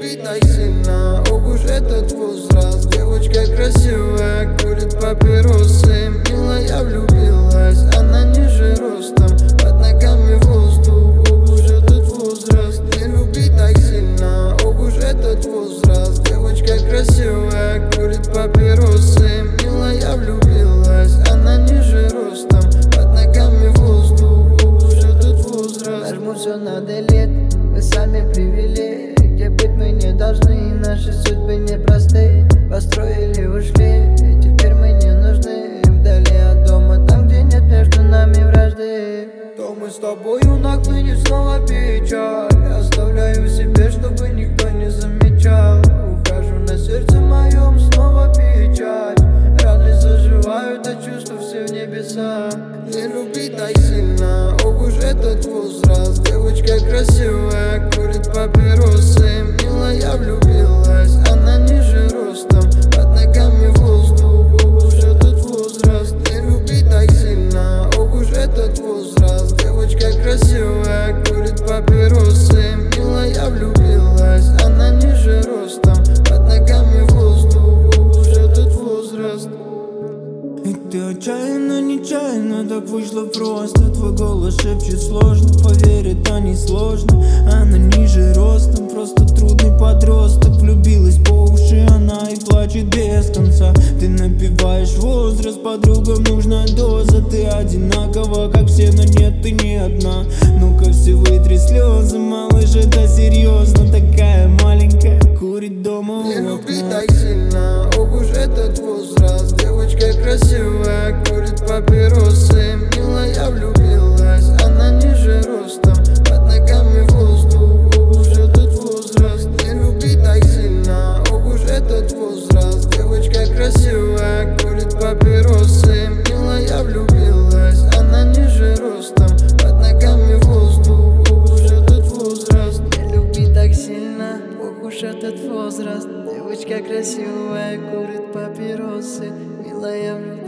любить так сильно, ох уж этот возраст. Девочка красивая, курит папиросы. Милая влюбилась, она ниже ростом, под ногами воздух, ох уж этот возраст. Не любить так сильно, ох уж этот возраст. Девочка красивая, курит папиросы. Милая влюбилась, она ниже ростом, под ногами воздух, ох уж этот возраст. Нажму все на делет, вы сами привели. Где быть мы не должны, наши судьбы непросты. Построили, ушли, теперь мы не нужны. Вдали от дома, там где нет между нами вражды. То мы с тобою нахлынет снова печаль. Оставляю себе, чтобы никто не замечал. Ухожу, на сердце моем снова печаль. Раны заживают, а чувства все в небеса. Не любить так сильно, ох уж этот возраст. Девочка красивая, курит папиросы. Милая влюбилась, она ниже ростом, под ногами воздух, ох уж этот возраст. Не любить так сильно, ох уж этот возраст. Девочка красивая, курит папиросы. Милая влюбилась, она ниже ростом, под ногами воздух, ох уж этот возраст. И ты отчаянно, нечаянно так вышло просто. Твой голос шепчет сложно, поверить, то не сложно. Она ниже ростом, просто трудный подросток. Влюбилась по уши она и плачет без конца. Ты напиваешь возраст, подругам нужна доза. Ты одинакова, как все, но нет, ты не одна. Ну-ка все вытри слезы, малыш, это серьезно. Такая маленькая, курит дома у Не окна. любить так сильно, ох уж этот возраст. Девочка красивая, курит папиросы. Милая влюбилась, она ниже ростом, под ногами воздух, ох уж этот возраст. Не любить так сильно, ох уж этот возраст. Девочка красивая, курит папиросы. Милая влюбилась, она ниже ростом, под ногами воздух, ох уж этот возраст. Не любить так сильно, ох уж этот возраст. Девочка красивая, курит папиросы. Милая влюбилась.